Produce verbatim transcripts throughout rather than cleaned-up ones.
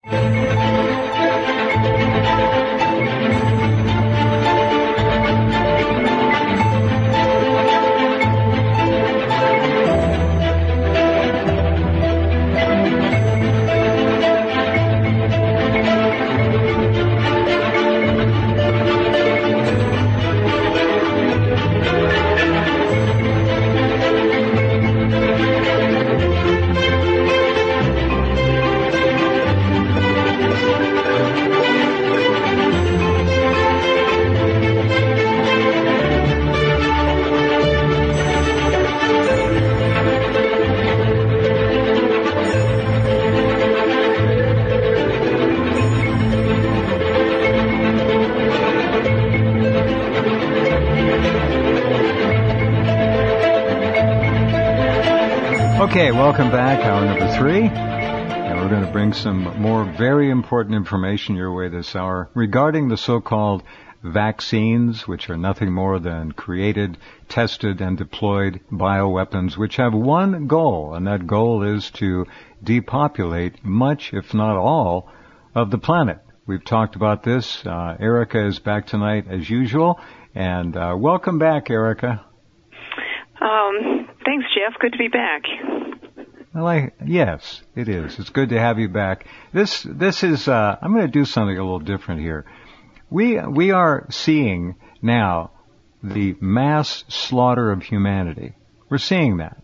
Okay, welcome back, hour number three, and we're going to bring some more very important information your way this hour regarding the so-called vaccines, which are nothing more than created, tested, and deployed bioweapons, which have one goal, and that goal is to depopulate much, if not all, of the planet. We've talked about this. Uh, Erica is back tonight as usual, and uh, welcome back, Erica. Um, thanks, Jeff. Good to be back. Well, I, yes, it is. It's good to have you back. This, this is, uh, I'm going to do something a little different here. We, we are seeing now the mass slaughter of humanity. We're seeing that.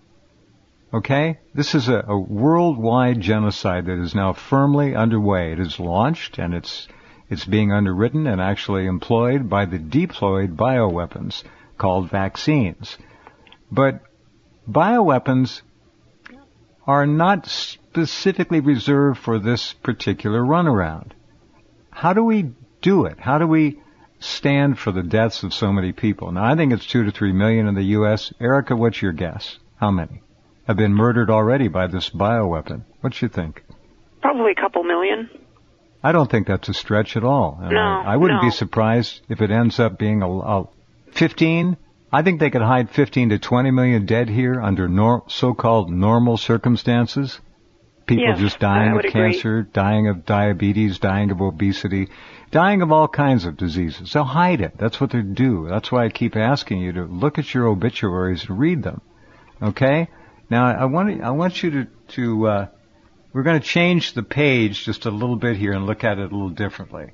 Okay? This is a, a worldwide genocide that is now firmly underway. It is launched and it's, it's being underwritten and actually employed by the deployed bioweapons called vaccines. But bioweapons are not specifically reserved for this particular runaround. How do we do it? How do we stand for the deaths of so many people? Now, I think it's two to three million in the U S Erica, what's your guess? How many have been murdered already by this bioweapon? What you think? Probably a couple million. I don't think that's a stretch at all. And no, I, I wouldn't no. be surprised if it ends up being a, a fifteen. I think they could hide fifteen to twenty million dead here under nor- so-called normal circumstances. People yes, just dying I of would cancer, agree. dying of diabetes, dying of obesity, dying of all kinds of diseases. They'll hide it. That's what they do. That's why I keep asking you to look at your obituaries and read them. Okay? Now, I want I want you to, to uh, we're going to change the page just a little bit here and look at it a little differently.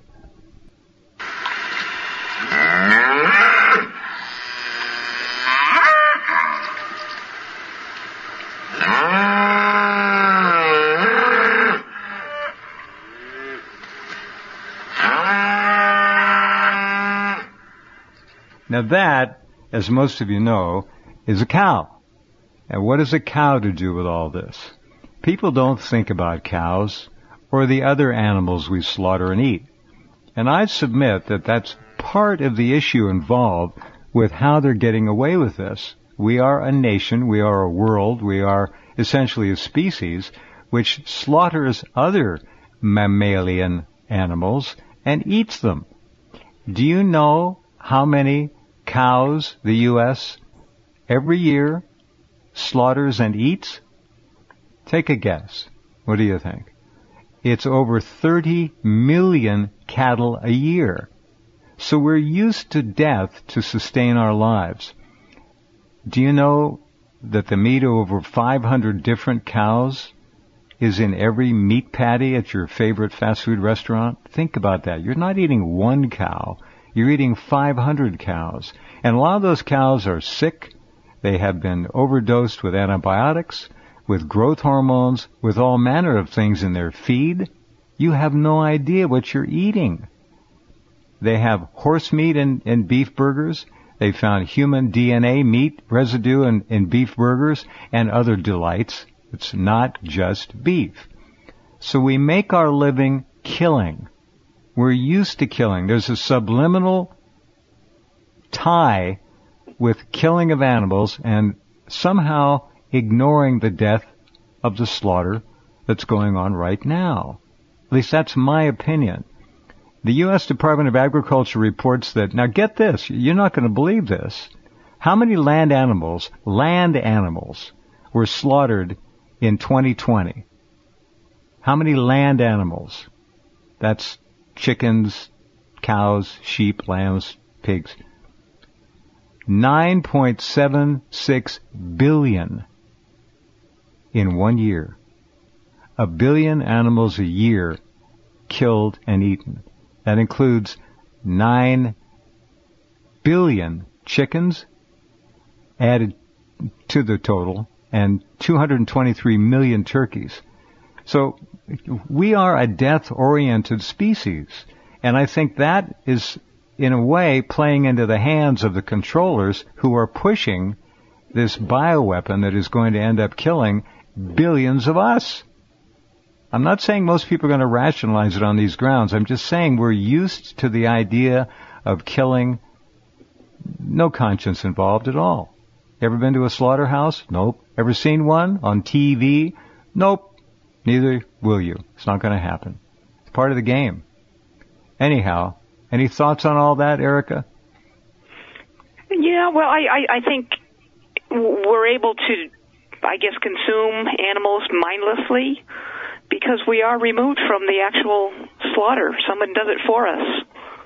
Now that, as most of you know, is a cow. And what has a cow to do with all this? People don't think about cows or the other animals we slaughter and eat. And I submit that that's part of the issue involved with how they're getting away with this. We are a nation, we are a world, we are essentially a species which slaughters other mammalian animals and eats them. Do you know how many cows the U S every year slaughters and eats? Take a guess. What do you think? It's over thirty million cattle a year. So we're used to death to sustain our lives. Do you know that the meat of over five hundred different cows is in every meat patty at your favorite fast food restaurant? Think about that. You're not eating one cow. You're eating five hundred cows. And a lot of those cows are sick. They have been overdosed with antibiotics, with growth hormones, with all manner of things in their feed. You have no idea what you're eating. They have horse meat in, in beef burgers. They found human D N A meat residue in, in beef burgers and other delights. It's not just beef. So we make our living killing. We're used to killing. There's a subliminal tie with killing of animals and somehow ignoring the death of the slaughter that's going on right now. At least that's my opinion. The U S Department of Agriculture reports that, now get this, you're not going to believe this. How many land animals, land animals, were slaughtered in twenty twenty? How many land animals? That's chickens, cows, sheep, lambs, pigs. nine point seven six billion in one year. A billion animals a year killed and eaten. That includes nine billion chickens added to the total and two hundred twenty-three million turkeys. So we are a death-oriented species. And I think that is, in a way, playing into the hands of the controllers who are pushing this bioweapon that is going to end up killing billions of us. I'm not saying most people are going to rationalize it on these grounds. I'm just saying we're used to the idea of killing, no conscience involved at all. Ever been to a slaughterhouse? Nope. Ever seen one on T V? Nope. Neither will you. It's not going to happen. It's part of the game. Anyhow, any thoughts on all that, Erica? Yeah, well, I, I, I think we're able to, I guess, consume animals mindlessly because we are removed from the actual slaughter. Someone does it for us.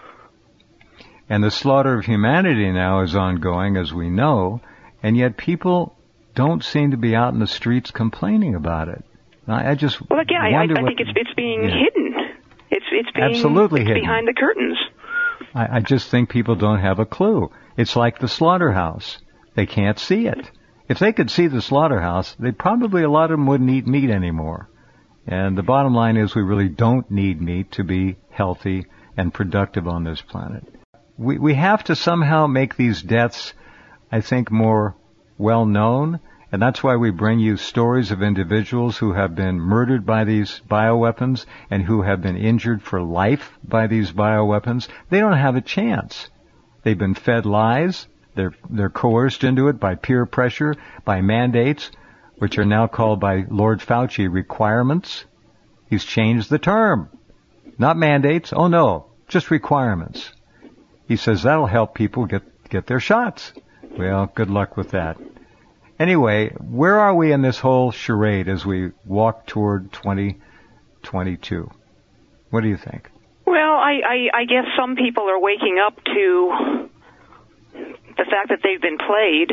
And the slaughter of humanity now is ongoing, as we know, and yet people don't seem to be out in the streets complaining about it. I, I just well, again, I, wonder I, I what, think it's it's being yeah. hidden. It's it's being Absolutely it's hidden. behind the curtains. I, I just think people don't have a clue. It's like the slaughterhouse. They can't see it. If they could see the slaughterhouse, they probably, a lot of them wouldn't eat meat anymore. And the bottom line is we really don't need meat to be healthy and productive on this planet. We we have to somehow make these deaths, I think, more well known. And that's why we bring you stories of individuals who have been murdered by these bioweapons and who have been injured for life by these bioweapons. They don't have a chance. They've been fed lies. They're, they're coerced into it by peer pressure, by mandates, which are now called by Lord Fauci requirements. He's changed the term. Not mandates. Oh, no. Just requirements. He says that'll help people get, get their shots. Well, good luck with that. Anyway, where are we in this whole charade as we walk toward twenty twenty-two? What do you think? Well, I, I, I guess some people are waking up to the fact that they've been played.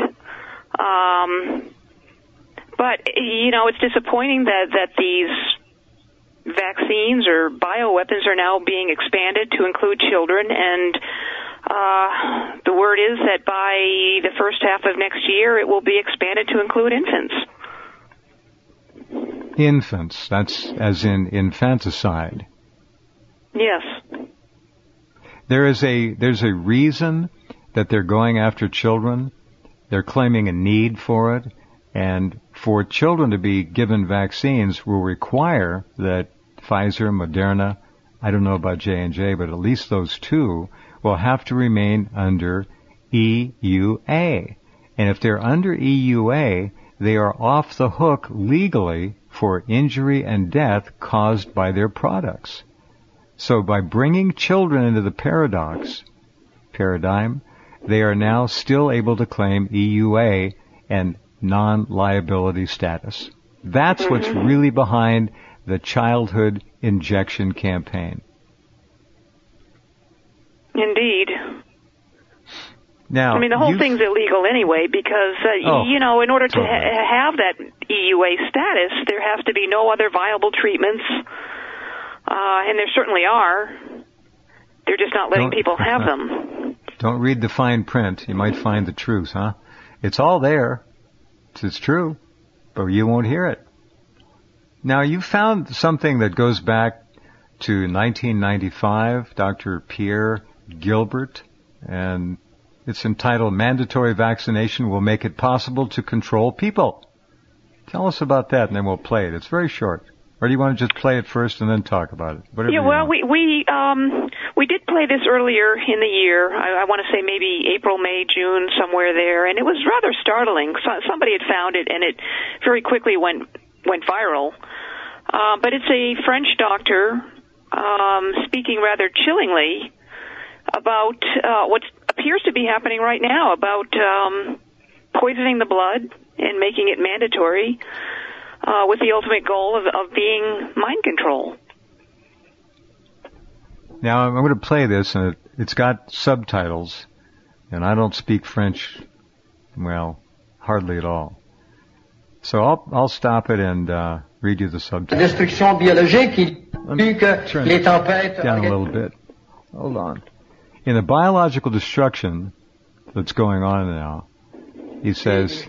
Um, but, you know, it's disappointing that, that these vaccines or bioweapons are now being expanded to include children, and Uh, the word is that by the first half of next year, it will be expanded to include infants. Infants. That's as in infanticide. Yes. There is a, there's a reason that they're going after children. They're claiming a need for it. And for children to be given vaccines will require that Pfizer, Moderna, I don't know about J and J, but at least those two will have to remain under E U A. And if they're under E U A, they are off the hook legally for injury and death caused by their products. So by bringing children into the paradox, paradigm, they are now still able to claim E U A and non-liability status. That's mm-hmm. what's really behind the childhood injection campaign. Indeed. Now, I mean, the whole you... thing's illegal anyway because, uh, oh, you know, in order to totally. ha- have that E U A status, there has to be no other viable treatments, uh, and there certainly are. They're just not letting don't, people have uh, them. Don't read the fine print. You might find the truth, huh? It's all there. It's true, but you won't hear it. Now, you found something that goes back to nineteen ninety-five, Doctor Pierre Gilbert, and it's entitled Mandatory Vaccination Will Make It Possible to Control People. Tell us about that, and then we'll play it. It's very short. Or do you want to just play it first and then talk about it? Whatever yeah, you well, want. we we um we did play this earlier in the year. I, I want to say maybe April, May, June, somewhere there, and it was rather startling. So, somebody had found it, and it very quickly went went viral. Uh, but it's a French doctor um, speaking rather chillingly about uh, what appears to be happening right now about um, poisoning the blood and making it mandatory uh, with the ultimate goal of, of being mind control. Now, I'm going to play this, and it, it's got subtitles, and I don't speak French, well, hardly at all. So I'll, I'll stop it and uh, read you the subtitles. Destruction biologique, il dit que Turn les tempêtes... down a little bit. Hold on. In the biological destruction that's going on now, he says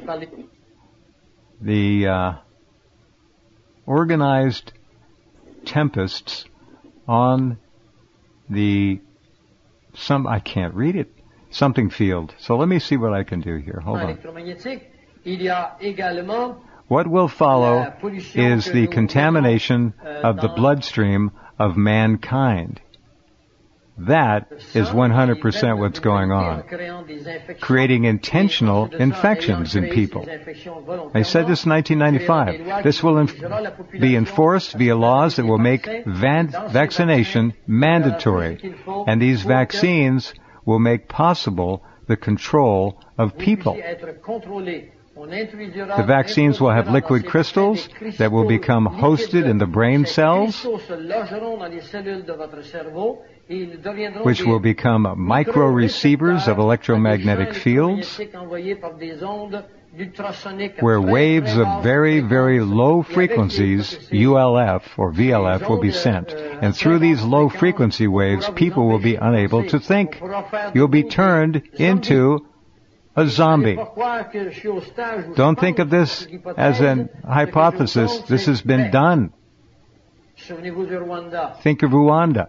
the uh, organized tempests on the some I can't read it something field. So let me see what I can do here. Hold on. Il y a également What will follow is the contamination of the bloodstream of mankind. That is one hundred percent what's going on, creating intentional infections in people. I said this in nineteen ninety-five. This will inf- be enforced via laws that will make van- vaccination mandatory, and these vaccines will make possible the control of people. The vaccines will have liquid crystals that will become hosted in the brain cells, which will become micro receivers of electromagnetic fields, where waves of very, very low frequencies, U L F or V L F, will be sent. And through these low frequency waves, people will be unable to think. You'll be turned into a zombie. Don't think of this as an hypothesis. This has been done. Think of Rwanda.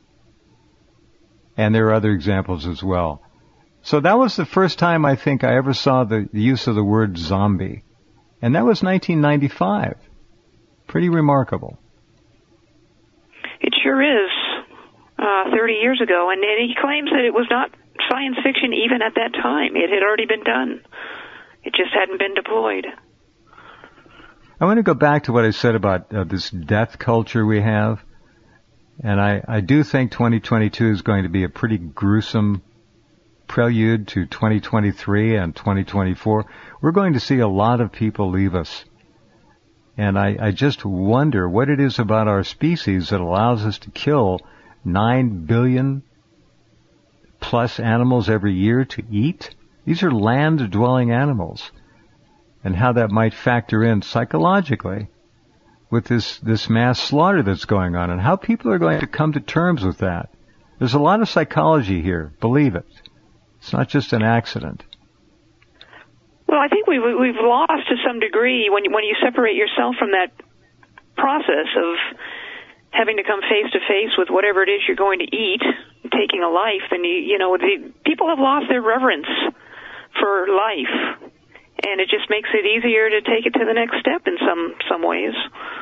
And there are other examples as well. So that was the first time I think I ever saw the use of the word zombie. And that was nineteen ninety-five. Pretty remarkable. It sure is. Uh, thirty years ago. And, and he claims that it was not science fiction even at that time. It had already been done. It just hadn't been deployed. I want to go back to what I said about uh, this death culture we have. And I, I do think twenty twenty-two is going to be a pretty gruesome prelude to twenty twenty-three and twenty twenty-four. We're going to see a lot of people leave us. And I, I just wonder what it is about our species that allows us to kill nine billion plus animals every year to eat. These are land-dwelling animals. And how that might factor in psychologically with this, this mass slaughter that's going on, and how people are going to come to terms with that. There's a lot of psychology here, believe it. It's not just an accident. Well, I think we've, we've lost to some degree when you, when you separate yourself from that process of having to come face to face with whatever it is you're going to eat, taking a life, then you, you know, the, people have lost their reverence for life. And it just makes it easier to take it to the next step in some, some ways.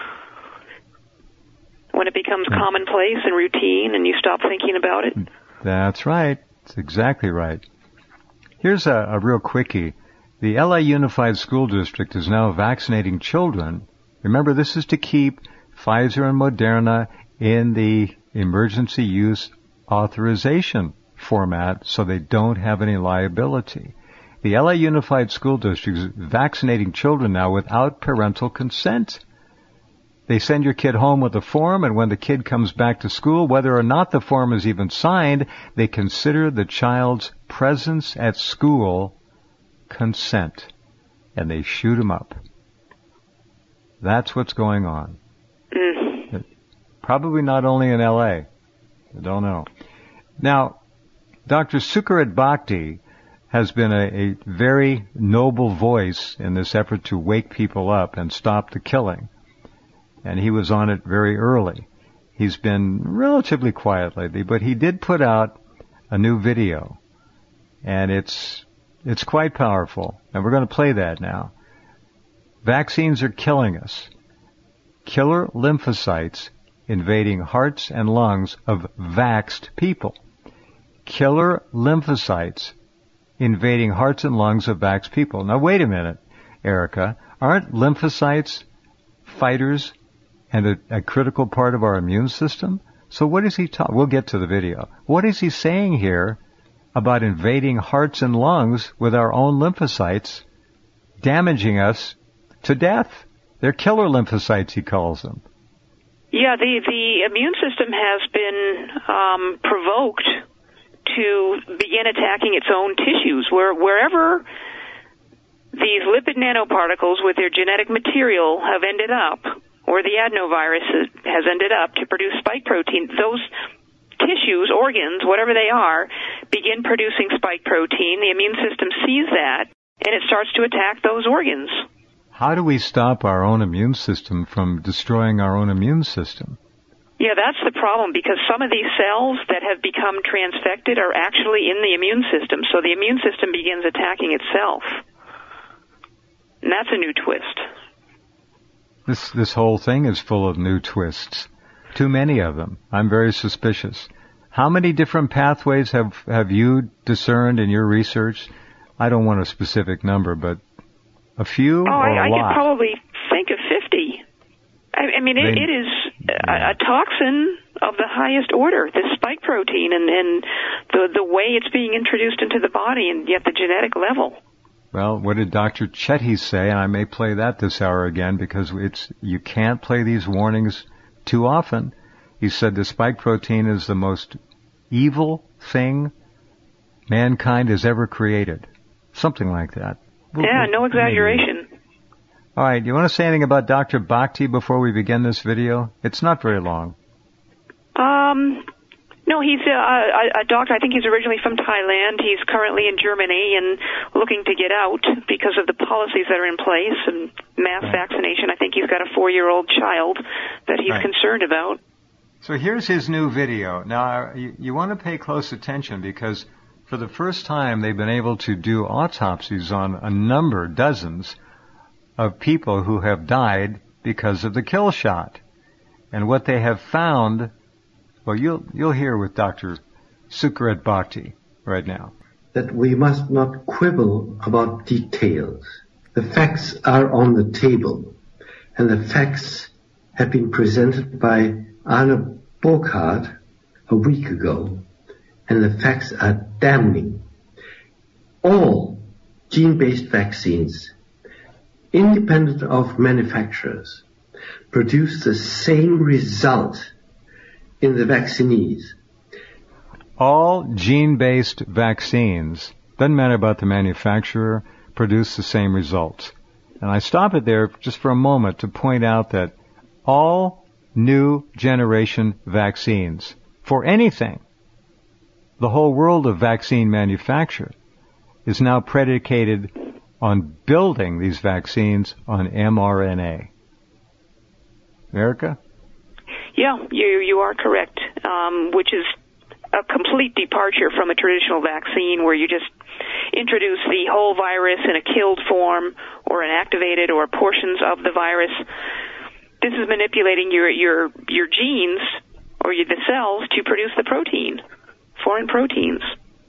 When it becomes commonplace and routine and you stop thinking about it. That's right. That's exactly right. Here's a, a real quickie. The L A Unified School District is now vaccinating children. Remember, this is to keep Pfizer and Moderna in the emergency use authorization format so they don't have any liability. The L A Unified School District is vaccinating children now without parental consent. They send your kid home with a form, and when the kid comes back to school, whether or not the form is even signed, they consider the child's presence at school consent, and they shoot him up. That's what's going on. Mm. Probably not only in L A. I don't know. Now, Doctor Sucharit Bhakdi has been a, a very noble voice in this effort to wake people up and stop the killing. And he was on it very early. He's been relatively quiet lately, but he did put out a new video. And it's it's quite powerful. And we're going to play that now. Vaccines are killing us. Killer lymphocytes invading hearts and lungs of vaxxed people. Killer lymphocytes invading hearts and lungs of vaxxed people. Now wait a minute, Erica. Aren't lymphocytes fighters and a, a critical part of our immune system? So what is he talking? We'll get to the video. What is he saying here about invading hearts and lungs with our own lymphocytes, damaging us to death? They're killer lymphocytes, he calls them. Yeah, the, the immune system has been um, provoked to begin attacking its own tissues. Where, wherever these lipid nanoparticles with their genetic material have ended up, or the adenovirus has ended up to produce spike protein, those tissues, organs, whatever they are, begin producing spike protein. The immune system sees that, and it starts to attack those organs. How do we stop our own immune system from destroying our own immune system? Yeah, that's the problem, because some of these cells that have become transfected are actually in the immune system, so the immune system begins attacking itself. And that's a new twist. This this whole thing is full of new twists. Too many of them. I'm very suspicious. How many different pathways have, have you discerned in your research? I don't want a specific number, but a few oh, or I, a I lot? could probably think of fifty. I, I mean, it, They, it is a, a toxin of the highest order, this spike protein, and, and the, the way it's being introduced into the body, and yet the genetic level. Well, what did Doctor Chetty say? And I may play that this hour again because it's you can't play these warnings too often. He said the spike protein is the most evil thing mankind has ever created. Something like that. We'll, Yeah, we'll, no exaggeration. Maybe. All right, you want to say anything about Doctor Bhakti before we begin this video? It's not very long. Um, no, he's a, a, a doctor. I think he's originally from Thailand. He's currently in Germany and looking to get out because of the policies that are in place and mass right. vaccination. I think he's got a four-year-old child that he's right. concerned about. So here's his new video. Now, you, you want to pay close attention because for the first time they've been able to do autopsies on a number, dozens, of people who have died because of the kill shot. And what they have found, well, you'll you'll hear with Doctor Sukrit Bhakti right now. That we must not quibble about details. The facts are on the table, and the facts have been presented by Arne Burkhardt a week ago, and the facts are damning. All gene-based vaccines, independent of manufacturers, produce the same result in the vaccinees. All gene-based vaccines, doesn't matter about the manufacturer, produce the same results. And I stop it there just for a moment to point out that all new generation vaccines, for anything, the whole world of vaccine manufacture is now predicated on building these vaccines on mRNA. Erica? Yeah, you you are correct, um, which is a complete departure from a traditional vaccine where you just introduce the whole virus in a killed form or an activated or portions of the virus. This is manipulating your your your genes or your, the cells to produce the protein, foreign proteins.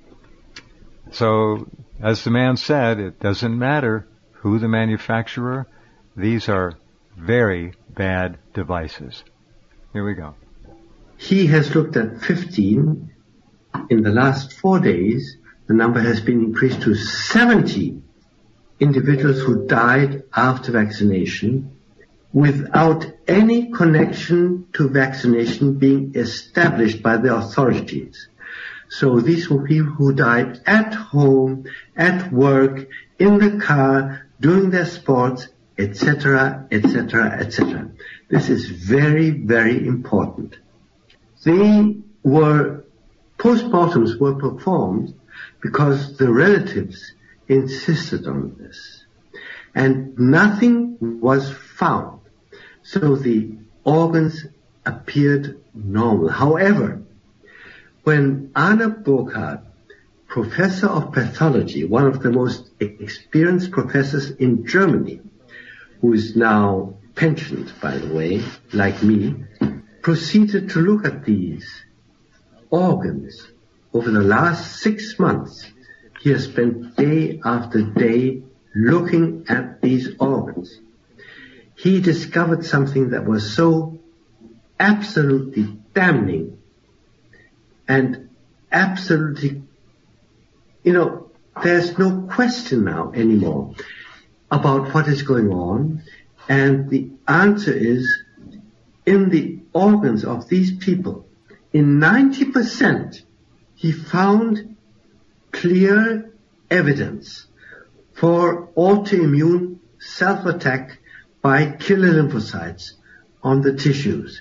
So, as the man said, it doesn't matter who the manufacturer. These are very bad devices. Here we go. He has looked at fifteen. In the last four days, the number has been increased to seventy individuals who died after vaccination without any connection to vaccination being established by the authorities. So these were people who died at home, at work, in the car, doing their sports, et cetera, et cetera, et cetera. This is very, very important. They were, postmortems were performed because the relatives insisted on this. And nothing was found. So the organs appeared normal. However, when Arne Burkhardt, professor of pathology, one of the most experienced professors in Germany, who is now pensioned, by the way, like me, proceeded to look at these organs over the last six months. He has spent day after day looking at these organs. He discovered something that was so absolutely damning and absolutely, you know, there's no question now anymore about what is going on. And the answer is, in the organs of these people, in ninety percent, he found clear evidence for autoimmune self-attack by killer lymphocytes on the tissues.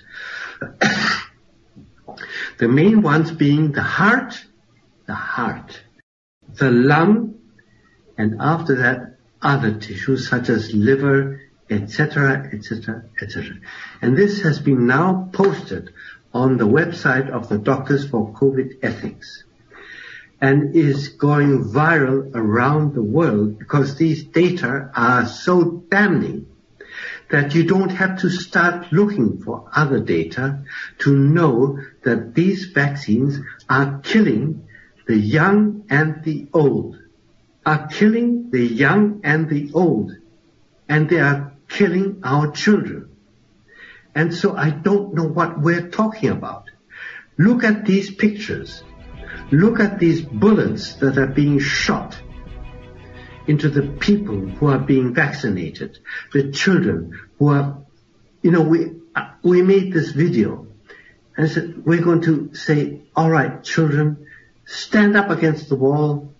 The main ones being the heart, the heart, the lung, and after that, other tissues such as liver, et cetera, et cetera, et cetera. And this has been now posted on the website of the Doctors for COVID Ethics, and is going viral around the world because these data are so damning that you don't have to start looking for other data to know that these vaccines are killing the young and the old, are killing the young and the old, and they are killing our children. And so I don't know what we're talking about. Look at these pictures. Look at these bullets that are being shot into the people who are being vaccinated, the children who are, you know, we, we made this video and said, we're going to say, all right, children, stand up against the wall.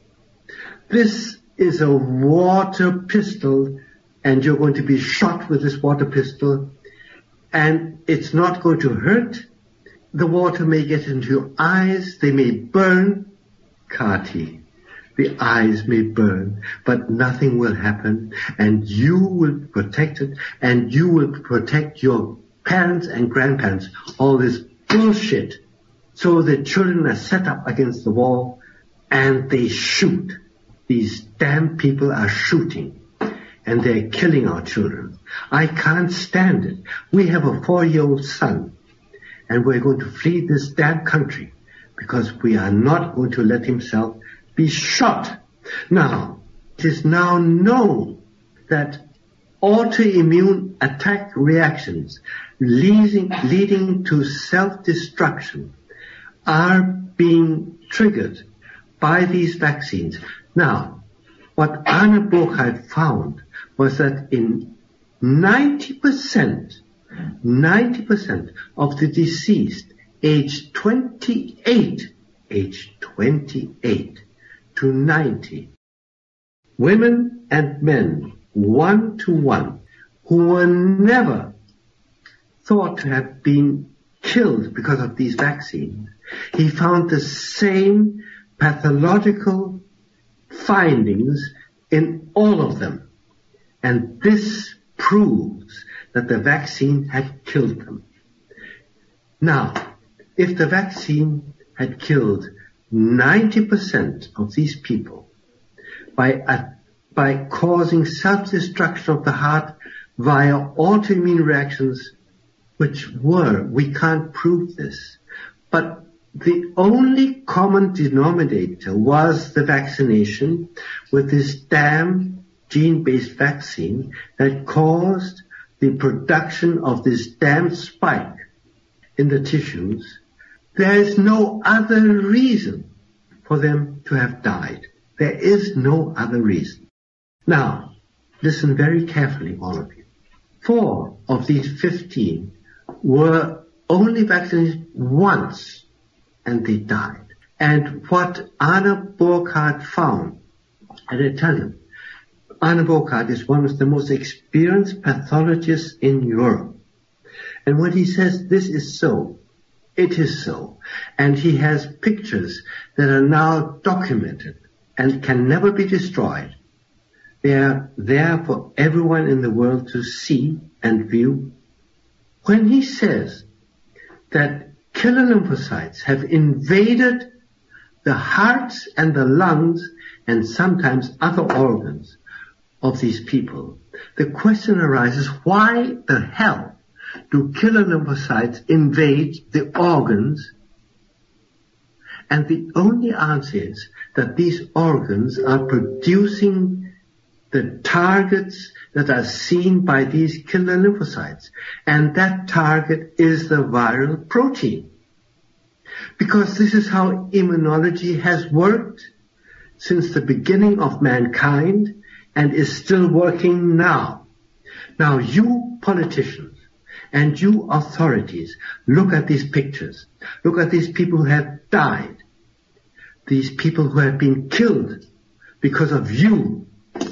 This is a water pistol, and you're going to be shot with this water pistol, and it's not going to hurt. The water may get into your eyes, they may burn. Kati, the eyes may burn, but nothing will happen, and you will be protected, and you will protect your parents and grandparents. All this bullshit. So the children are set up against the wall, and they shoot. These damn people are shooting, and they're killing our children. I can't stand it. We have a four-year-old son, and we're going to flee this damn country because we are not going to let himself be shot. Now, it is now known that autoimmune attack reactions leading, leading to self-destruction are being triggered by these vaccines. Now, what Anna Burkhardt found was that in ninety percent, ninety percent of the deceased aged twenty-eight, aged twenty-eight to ninety, women and men, one to one, who were never thought to have been killed because of these vaccines, he found the same pathological findings in all of them. And this proves that the vaccine had killed them. Now, if the vaccine had killed ninety percent of these people by, uh, by causing self-destruction of the heart via autoimmune reactions, which were, we can't prove this, but the only common denominator was the vaccination with this damn gene-based vaccine that caused the production of this damn spike in the tissues. There is no other reason for them to have died. There is no other reason. Now, listen very carefully, all of you. Four of these fifteen were only vaccinated once, and they died. And what Anna Burkhardt found, and I tell you, Anna Burkhardt is one of the most experienced pathologists in Europe. And when he says this is so, it is so. And he has pictures that are now documented and can never be destroyed. They are there for everyone in the world to see and view. When he says that killer lymphocytes have invaded the hearts and the lungs and sometimes other organs of these people, the question arises, why the hell do killer lymphocytes invade the organs? And the only answer is that these organs are producing the targets that are seen by these killer lymphocytes. And that target is the viral protein. Because this is how immunology has worked since the beginning of mankind and is still working now. Now you politicians and you authorities, look at these pictures. Look at these people who have died. These people who have been killed because of you.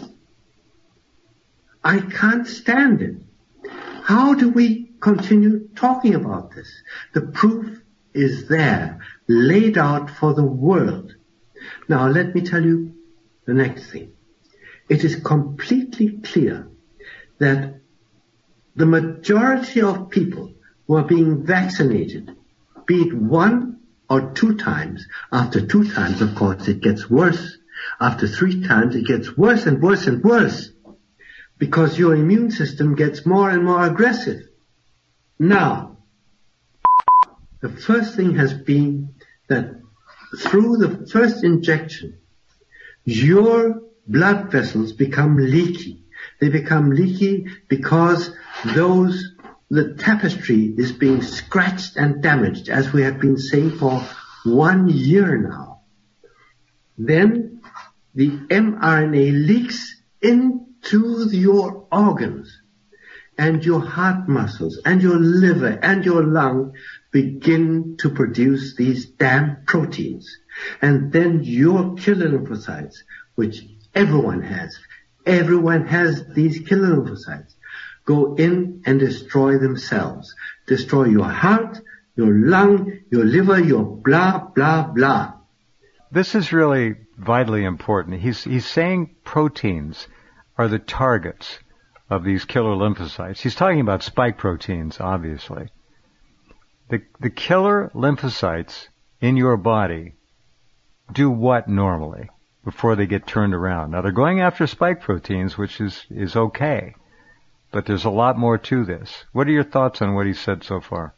I can't stand it. How do we continue talking about this? The proof is there, laid out for the world. Now let me tell you the next thing. It is completely clear that the majority of people who are being vaccinated, be it one or two times, after two times, of course, it gets worse. After three times, it gets worse and worse and worse, because your immune system gets more and more aggressive. Now, the first thing has been that through the first injection, your blood vessels become leaky. They become leaky because those, the tapestry is being scratched and damaged, as we have been saying for one year now. Then the mRNA leaks into your organs, and your heart muscles and your liver and your lung begin to produce these damn proteins. And then your killer lymphocytes, which everyone has, everyone has these killer lymphocytes, go in and destroy themselves. Destroy your heart, your lung, your liver, your blah, blah, blah. This is really vitally important. He's, he's saying proteins are the targets of these killer lymphocytes. He's talking about spike proteins, obviously. The, the killer lymphocytes in your body do what normally before they get turned around? Now, they're going after spike proteins, which is, is okay. But there's a lot more to this. What are your thoughts on what he said so far?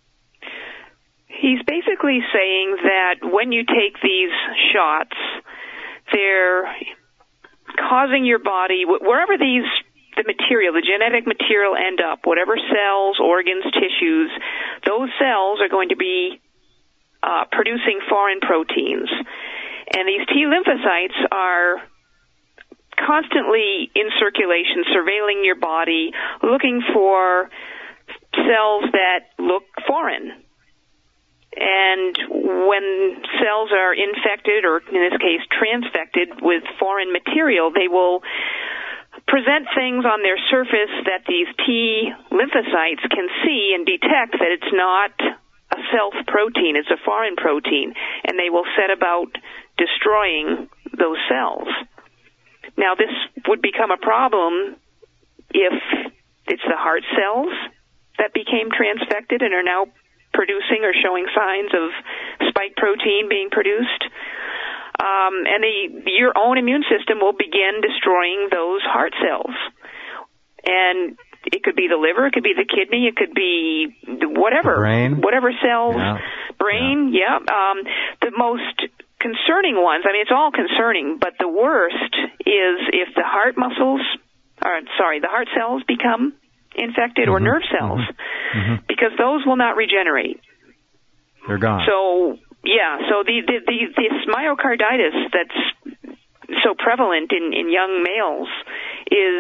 He's basically saying that when you take these shots, they're causing your body, wherever these, the material, the genetic material end up, whatever cells, organs, tissues, those cells are going to be uh, producing foreign proteins. And these T lymphocytes are constantly in circulation, surveilling your body, looking for cells that look foreign. And when cells are infected, or in this case transfected with foreign material, they will present things on their surface that these T lymphocytes can see and detect that it's not a self protein, it's a foreign protein, and they will set about destroying those cells. Now, this would become a problem if it's the heart cells that became transfected and are now producing or showing signs of spike protein being produced. Um, and the, your own immune system will begin destroying those heart cells. And it could be the liver, it could be the kidney, it could be whatever. Brain. Whatever cells. Yeah. Brain, yeah. yeah. Um, the most concerning ones, I mean, it's all concerning, but the worst is if the heart muscles, or sorry, the heart cells become infected, mm-hmm. or nerve cells, mm-hmm. because those will not regenerate. They're gone. So, yeah, so the, the, the this myocarditis that's so prevalent in, in young males is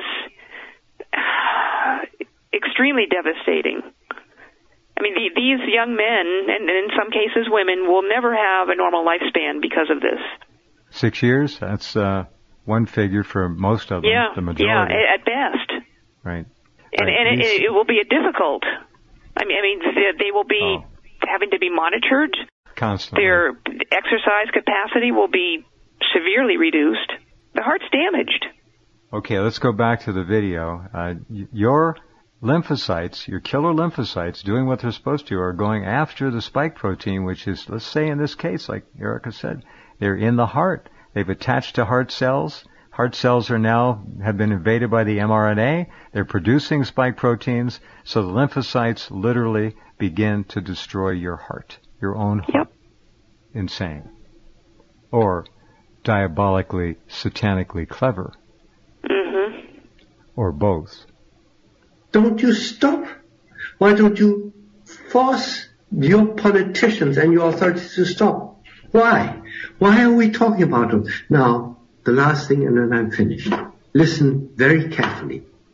extremely devastating. I mean, the, these young men, and in some cases women, will never have a normal lifespan because of this. Six years? That's uh, one figure for most of them, yeah, the majority. Yeah, at best. Right. And, right. and it, it will be a difficult. I mean, I mean, they will be oh. having to be monitored. Constantly. Their exercise capacity will be severely reduced. The heart's damaged. Okay, let's go back to the video. Uh, your lymphocytes, your killer lymphocytes, doing what they're supposed to, are going after the spike protein, which is, let's say in this case, like Erica said, they're in the heart. They've attached to heart cells. Heart cells are now, have been invaded by the mRNA. They're producing spike proteins, so the lymphocytes literally begin to destroy your heart, your own heart. Yep. Insane. Or diabolically, satanically clever. Mm-hmm. Or both. Don't you stop? Why don't you force your politicians and your authorities to stop? Why? Why are we talking about them? Now, the last thing, and then I'm finished. Listen very carefully.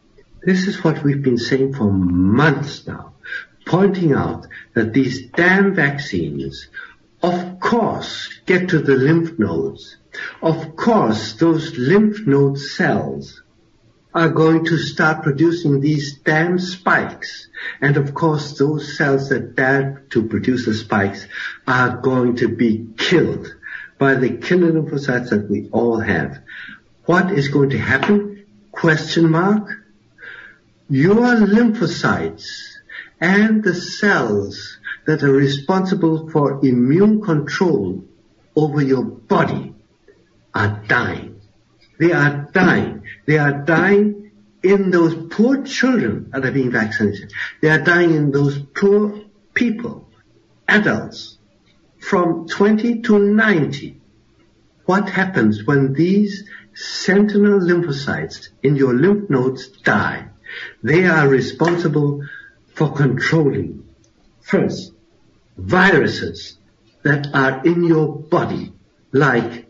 This is what we've been saying for months now, pointing out that these damn vaccines, of course, get to the lymph nodes. Of course, those lymph node cells are going to start producing these damn spikes. And of course, those cells that dare to produce the spikes are going to be killed by the killer lymphocytes that we all have. What is going to happen? Question mark. Your lymphocytes and the cells that are responsible for immune control over your body are dying. They are dying. They are dying in those poor children that are being vaccinated. They are dying in those poor people, adults, from twenty to ninety. What happens when these sentinel lymphocytes in your lymph nodes die? They are responsible for controlling, first, viruses that are in your body, like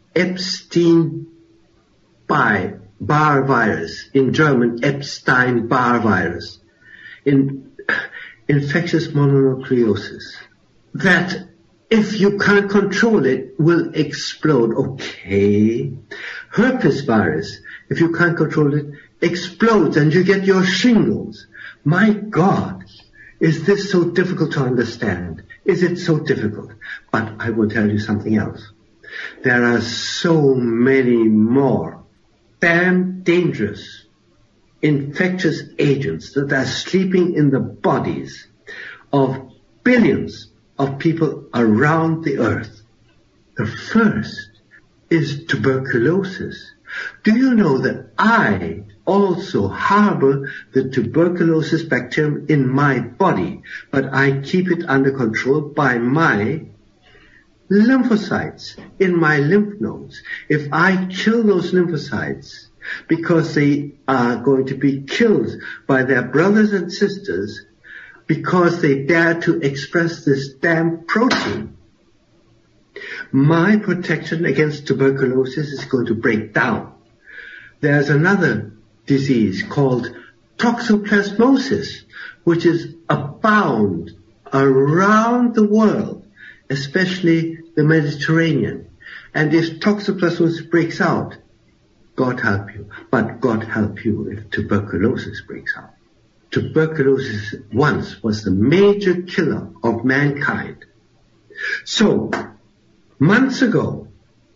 Epstein-Barr virus, in German, Epstein-Barr virus, in infectious mononucleosis, that if you can't control it, will explode. Okay. Herpes virus, if you can't control it, explodes and you get your shingles. My God, is this so difficult to understand? Is it so difficult? But I will tell you something else. There are so many more damn dangerous infectious agents that are sleeping in the bodies of billions of people around the earth. The first is tuberculosis. Do you know that I also harbor the tuberculosis bacterium in my body, but I keep it under control by my lymphocytes in my lymph nodes? If I kill those lymphocytes because they are going to be killed by their brothers and sisters because they dare to express this damn protein, my protection against tuberculosis is going to break down. There's another disease called toxoplasmosis, which is abound around the world, especially the Mediterranean. And if toxoplasmosis breaks out, God help you. But God help you if tuberculosis breaks out. Tuberculosis once was the major killer of mankind. So, months ago,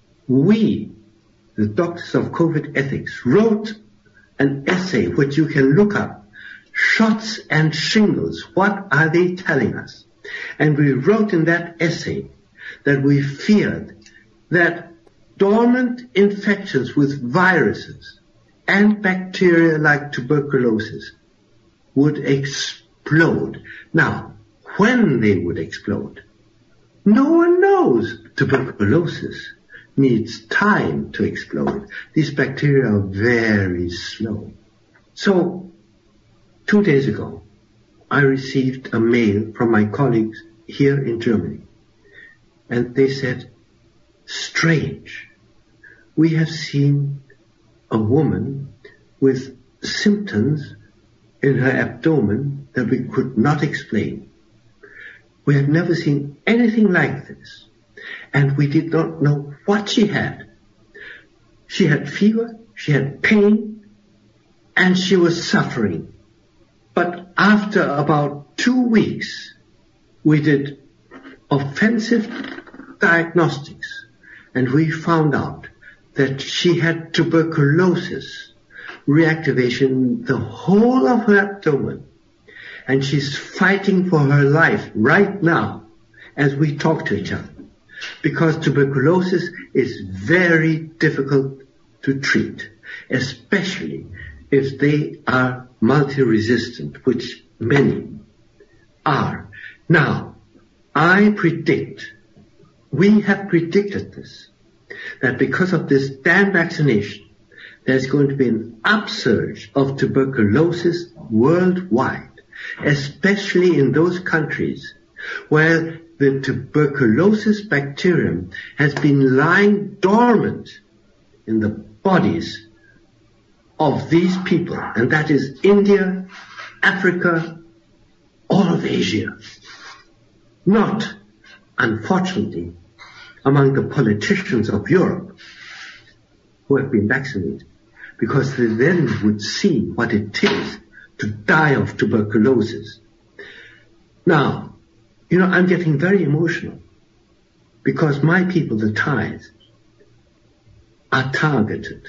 we, the doctors of COVID ethics, wrote an essay which you can look up. Shots and shingles, what are they telling us? And we wrote in that essay that we feared that dormant infections with viruses and bacteria like tuberculosis would explode. Now, when they would explode, no one knows. Tuberculosis needs time to explode. These bacteria are very slow. So, two days ago, I received a mail from my colleagues here in Germany. And they said, strange. We have seen a woman with symptoms in her abdomen that we could not explain. We have never seen anything like this. And we did not know what she had. She had fever, she had pain, and she was suffering. But after about two weeks, we did offensive diagnostics, and we found out that she had tuberculosis reactivation the whole of her abdomen, and she's fighting for her life right now as we talk to each other, because tuberculosis is very difficult to treat, especially if they are multi-resistant, which many are. Now, I predict, we have predicted this, that because of this damn vaccination, there's going to be an upsurge of tuberculosis worldwide, especially in those countries where the tuberculosis bacterium has been lying dormant in the bodies of these people, and that is India, Africa, all of Asia. Not, unfortunately, among the politicians of Europe who have been vaccinated, because they then would see what it is to die of tuberculosis. Now, you know, I'm getting very emotional because my people, the Thais, are targeted.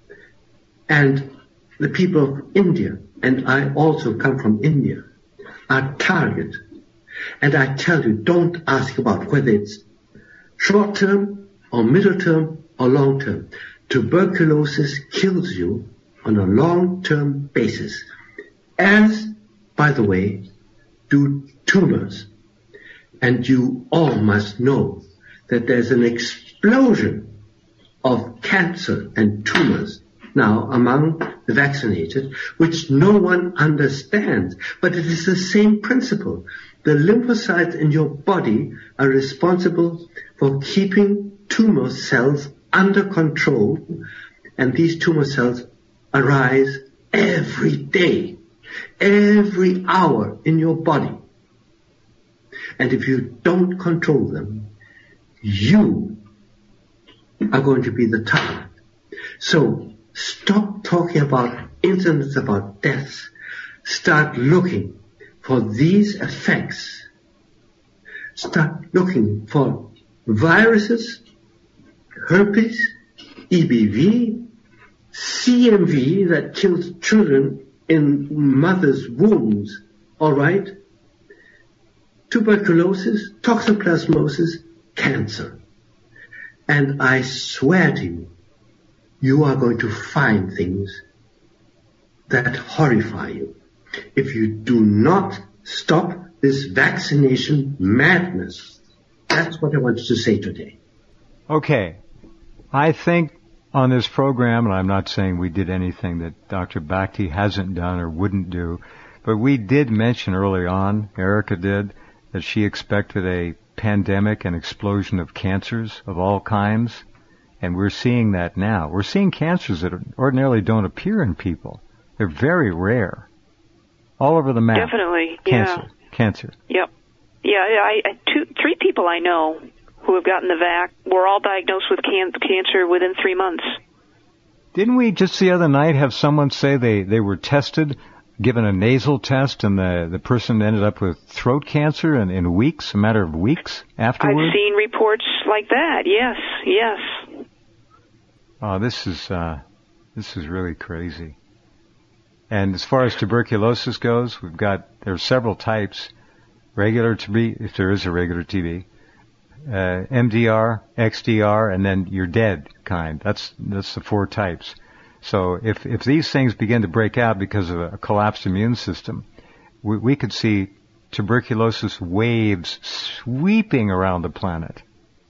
And the people of India, and I also come from India, are targeted. And I tell you, don't ask about whether it's short term or middle term or long term. Tuberculosis kills you on a long term basis. As, by the way, do tumors. And you all must know that there's an explosion of cancer and tumors now among the vaccinated, which no one understands. But it is the same principle. The lymphocytes in your body are responsible for keeping tumor cells under control, and these tumor cells arise every day, every hour in your body. And if you don't control them, you are going to be the target. So stop talking about incidents, about deaths. Start looking for these effects. Start looking for viruses, herpes, E B V, C M V that kills children in mothers' wombs, all right? Tuberculosis, toxoplasmosis, cancer. And I swear to you, you are going to find things that horrify you if you do not stop this vaccination madness. That's what I wanted to say today. Okay. I think on this program, and I'm not saying we did anything that Doctor Bhakti hasn't done or wouldn't do, but we did mention early on, Erica did, that she expected a pandemic and explosion of cancers of all kinds. And we're seeing that now. We're seeing cancers that ordinarily don't appear in people. They're very rare. All over the map. Definitely, cancer, yeah. Cancer. Yep. Yeah, I, I, two, three people I know who have gotten the vac were all diagnosed with can- cancer within three months. Didn't we just the other night have someone say they, they were tested, given a nasal test, and the, the person ended up with throat cancer in, in weeks, a matter of weeks afterwards? I've seen reports like that, yes, yes. Oh, this is, uh, this is really crazy. And as far as tuberculosis goes, we've got, there are several types. Regular T B, if there is a regular T B, uh, M D R, X D R, and then your dead kind. That's, that's the four types. So if, if these things begin to break out because of a collapsed immune system, we, we could see tuberculosis waves sweeping around the planet.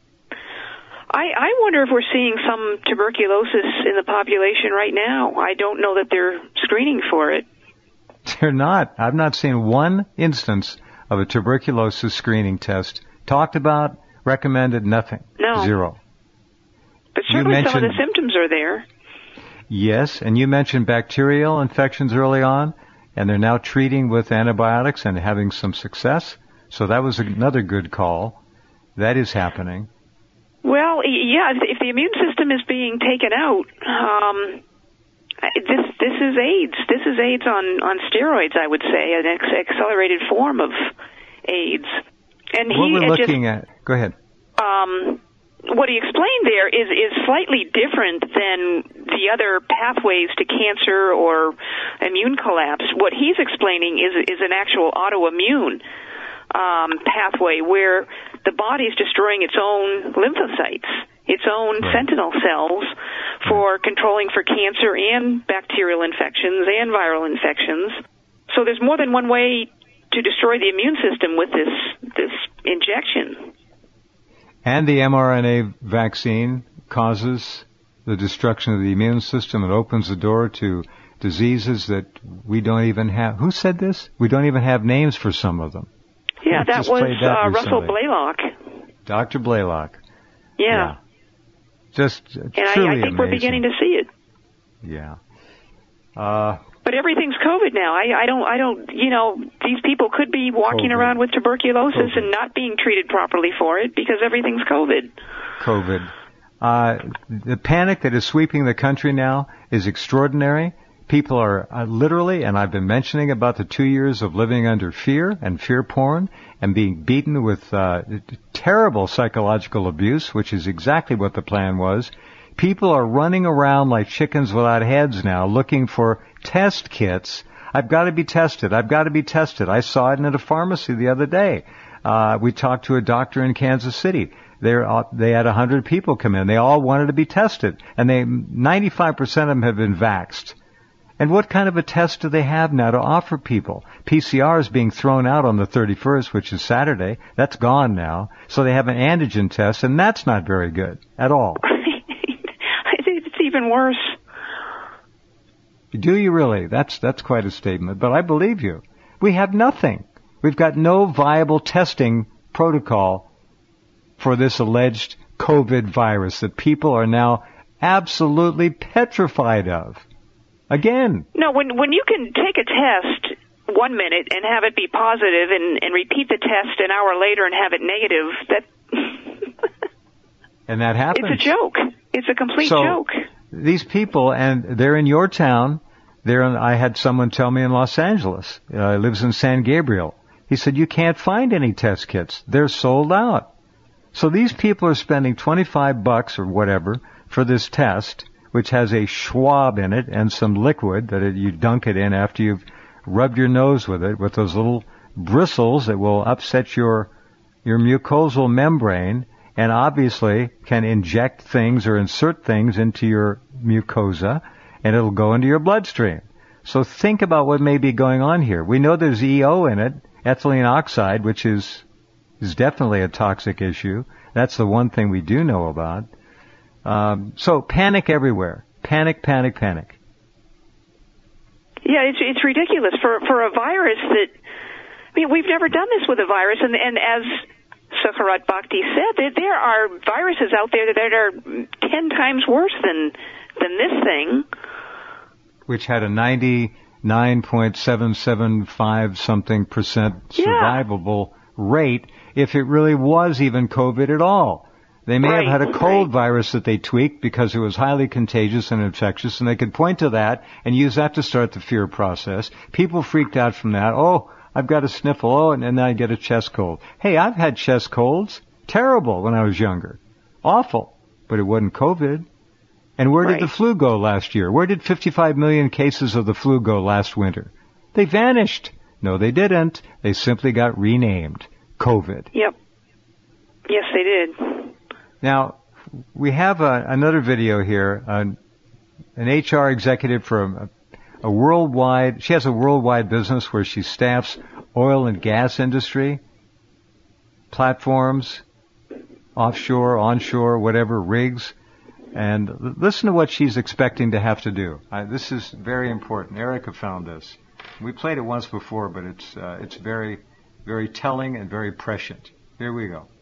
I, I wonder if we're seeing some tuberculosis in the population right now. I don't know that they're screening for it. They're not. I've not seen one instance of a tuberculosis screening test talked about, recommended, nothing. No. Zero. But certainly some of the symptoms are there. Yes, and you mentioned bacterial infections early on, and they're now treating with antibiotics and having some success. So that was another good call. That is happening. Well, yeah, if the immune system is being taken out, um, this this is AIDS. This is AIDS on, on steroids, I would say, an ex- accelerated form of AIDS. And what he we're looking just, at, go ahead. Um, what he explained there is, is slightly different than the other pathways to cancer or immune collapse. What he's explaining is is an actual autoimmune um, pathway where the body's destroying its own lymphocytes, its own right. sentinel cells for right. controlling for cancer and bacterial infections and viral infections. So there's more than one way to destroy the immune system with this this injection. And the mRNA vaccine causes the destruction of the immune system. It opens the door to diseases that we don't even have. Who said this? We don't even have names for some of them. Yeah, that was that uh, Russell Blaylock. Doctor Blaylock. Yeah. yeah. Just uh, and truly I, I think amazing. we're beginning to see it. Yeah. Uh, but everything's COVID now. I, I don't, I don't, you know, these people could be walking COVID. around with tuberculosis COVID. and not being treated properly for it because everything's COVID. COVID. Uh, the panic that is sweeping the country now is extraordinary. People are uh, literally, and I've been mentioning about the two years of living under fear and fear porn and being beaten with uh, terrible psychological abuse, which is exactly what the plan was. People are running around like chickens without heads now looking for test kits. I've got to be tested. I've got to be tested. I saw it in a pharmacy the other day. Uh, we talked to a doctor in Kansas City. They're, uh, they had one hundred people come in. They all wanted to be tested. And they ninety-five percent of them have been vaxxed. And what kind of a test do they have now to offer people? P C R is being thrown out on the thirty-first, which is Saturday. That's gone now. So they have an antigen test, and that's not very good at all. It's even worse. Do you really? That's that's quite a statement, but I believe you. We have nothing. We've got no viable testing protocol for this alleged COVID virus that people are now absolutely petrified of. Again. No, when when you can take a test one minute and have it be positive and, and repeat the test an hour later and have it negative, that and that happens. It's a joke. It's a complete so, joke. These people, and they're in your town. They're in, I had someone tell me in Los Angeles. Uh, lives in San Gabriel. He said, you can't find any test kits. They're sold out. So these people are spending twenty-five bucks or whatever for this test, which has a swab in it and some liquid that it, you dunk it in after you've rubbed your nose with it, with those little bristles that will upset your your mucosal membrane and obviously can inject things or insert things into your mucosa, and it'll go into your bloodstream. So think about what may be going on here. We know there's E O in it, ethylene oxide, which is is definitely a toxic issue. That's the one thing we do know about. Um, so panic everywhere. Panic, panic, panic. Yeah, it's it's ridiculous for for a virus that. I mean, we've never done this with a virus, and and as Sucharit Bhakti said, there, there are viruses out there that are ten times worse than than this thing, which had a ninety-nine point seven seven five something percent survivable yeah. rate if it really was even COVID at all. They may right, have had a cold right. virus that they tweaked because it was highly contagious and infectious, and they could point to that and use that to start the fear process. People freaked out from that. Oh, I've got a sniffle. Oh, and then I get a chest cold. Hey, I've had chest colds. Terrible when I was younger. Awful. But it wasn't COVID. And where right. did the flu go last year? Where did fifty-five million cases of the flu go last winter? They vanished. No, they didn't. They simply got renamed COVID. Yep. Yes, they did. Now, we have a, another video here. Uh, an H R executive for a, a worldwide, she has a worldwide business where she staffs oil and gas industry, platforms, offshore, onshore, whatever, rigs. And listen to what she's expecting to have to do. Uh, this is very important. Erica found this. We played it once before, but it's uh, it's very, very telling and very prescient. Here we go.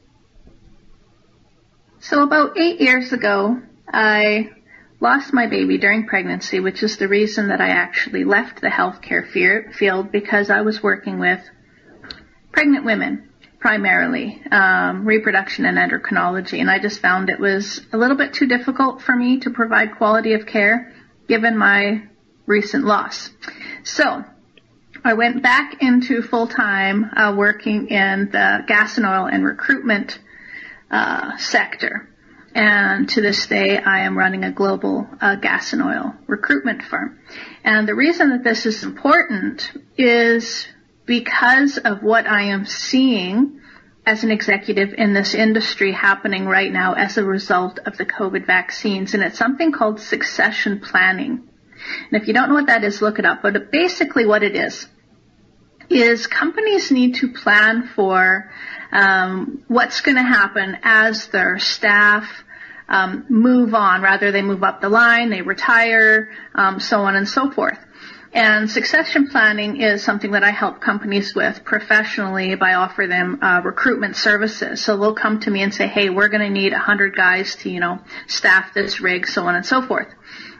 So about eight years ago, I lost my baby during pregnancy, which is the reason that I actually left the healthcare field, because I was working with pregnant women, primarily, um, reproduction and endocrinology, and I just found it was a little bit too difficult for me to provide quality of care given my recent loss. So I went back into full-time uh, working in the gas and oil and recruitment Uh, sector. And to this day, I am running a global uh, gas and oil recruitment firm. And the reason that this is important is because of what I am seeing as an executive in this industry happening right now as a result of the COVID vaccines. And it's something called succession planning. And if you don't know what that is, look it up. But basically what it is, is companies need to plan for um, what's going to happen as their staff um, move on. Rather, they move up the line, they retire, um, so on and so forth. And succession planning is something that I help companies with professionally by offering them uh, recruitment services. So they'll come to me and say, hey, we're going to need one hundred guys to, you know, staff this rig, so on and so forth.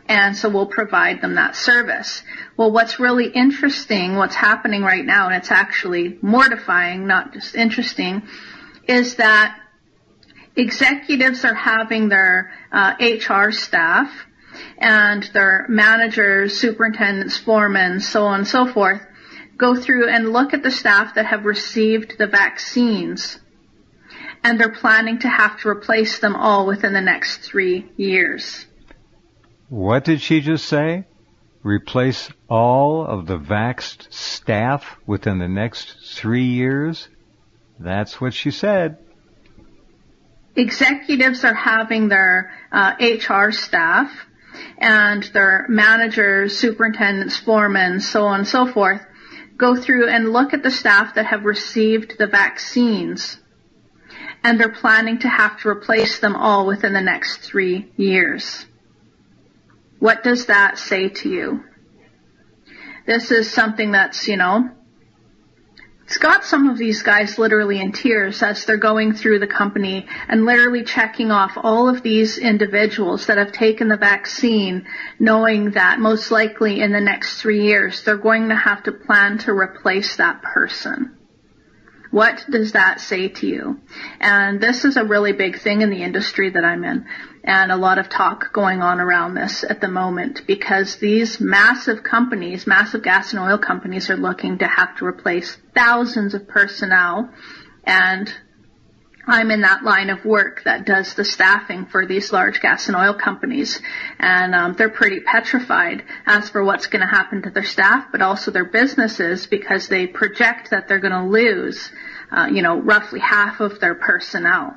And so we'll provide them that service. Well, what's really interesting, what's happening right now, and it's actually mortifying, not just interesting, is that executives are having their uh, H R staff and their managers, superintendents, foremen, so on and so forth, go through and look at the staff that have received the vaccines, and they're planning to have to replace them all within the next three years. What did she just say? Replace all of the vaxxed staff within the next three years? That's what she said. Executives are having their uh, H R staff and their managers, superintendents, foremen, so on and so forth, go through and look at the staff that have received the vaccines, and they're planning to have to replace them all within the next three years. What does that say to you? This is something that's, you know, it's got some of these guys literally in tears as they're going through the company and literally checking off all of these individuals that have taken the vaccine, knowing that most likely in the next three years they're going to have to plan to replace that person. What does that say to you? And this is a really big thing in the industry that I'm in, and a lot of talk going on around this at the moment, because these massive companies, massive gas and oil companies, are looking to have to replace thousands of personnel, and I'm in that line of work that does the staffing for these large gas and oil companies, and um, they're pretty petrified as for what's going to happen to their staff, but also their businesses, because they project that they're going to lose, uh, you know, roughly half of their personnel.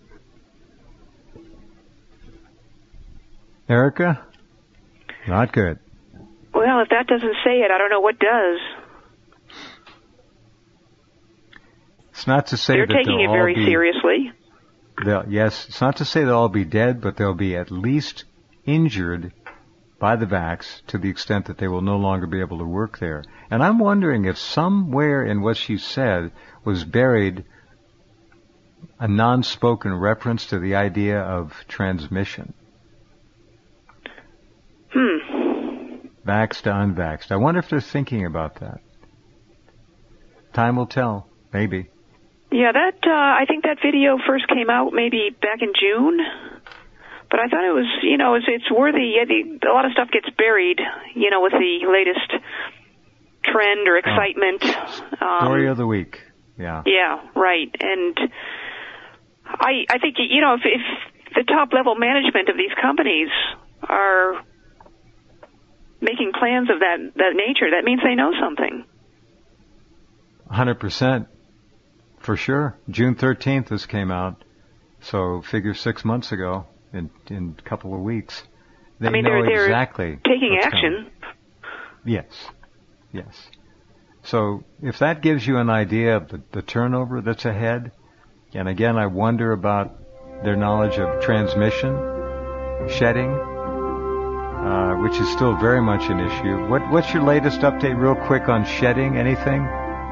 Erica? Not good. Well, if that doesn't say it, I don't know what does. It's not to say They're that taking they'll it all very be, seriously. Yes, it's not to say they'll all be dead, but they'll be at least injured by the vax to the extent that they will no longer be able to work there. And I'm wondering if somewhere in what she said was buried a non-spoken reference to the idea of transmission. Hmm. Vaxxed to unvaxxed. I wonder if they're thinking about that. Time will tell. Maybe. Yeah, that, uh, I think that video first came out maybe back in June. But I thought it was, you know, it's, it's worthy. I think a lot of stuff gets buried, you know, with the latest trend or excitement. Oh. Story um, of the week. Yeah. Yeah, right. And I, I think, you know, if, if the top level management of these companies are making plans of that, that nature, that means they know something. one hundred percent. For sure. June thirteenth this came out. So figure six months ago, in, in a couple of weeks. They I mean, know they're, they're exactly taking what's action. coming. Yes. Yes. So if that gives you an idea of the, the turnover that's ahead, and again, I wonder about their knowledge of transmission, shedding, uh, which is still very much an issue. What, what's your latest update real quick on shedding? Anything?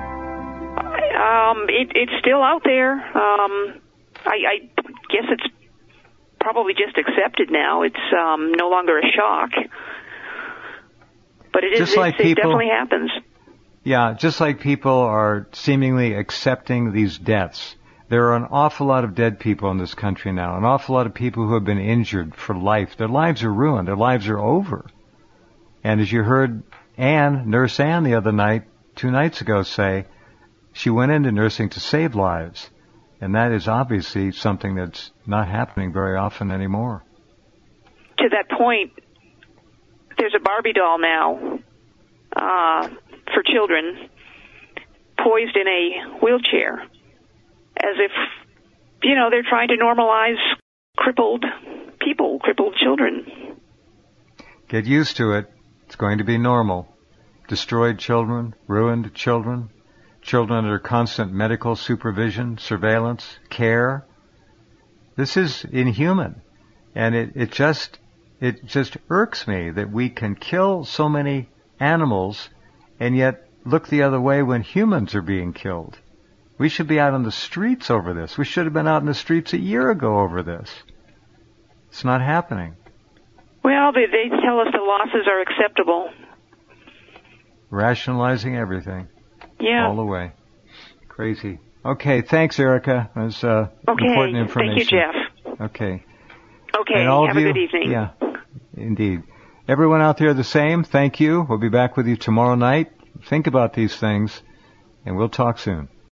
Um, it, it's still out there. Um, I, I guess it's probably just accepted now. It's um, no longer a shock. But it is. Just like it, people, it definitely happens. Yeah, just like people are seemingly accepting these deaths. There are an awful lot of dead people in this country now, an awful lot of people who have been injured for life. Their lives are ruined. Their lives are over. And as you heard Ann, Nurse Ann, the other night, two nights ago say, she went into nursing to save lives. And that is obviously something that's not happening very often anymore. To that point, there's a Barbie doll now uh, for children poised in a wheelchair, as if, you know, they're trying to normalize crippled people, crippled children. Get used to it. It's going to be normal. Destroyed children, ruined children, children under constant medical supervision, surveillance, care. This is inhuman. And it, it just it just irks me that we can kill so many animals and yet look the other way when humans are being killed. We should be out on the streets over this. We should have been out in the streets a year ago over this. It's not happening. Well, they, they tell us the losses are acceptable. Rationalizing everything. Yeah. All the way. Crazy. Okay, thanks, Erica. That's uh, okay. important information. Thank you, Jeff. Okay. Okay, and all have of you, a good evening. Yeah, indeed. Everyone out there the same, thank you. We'll be back with you tomorrow night. Think about these things, and we'll talk soon.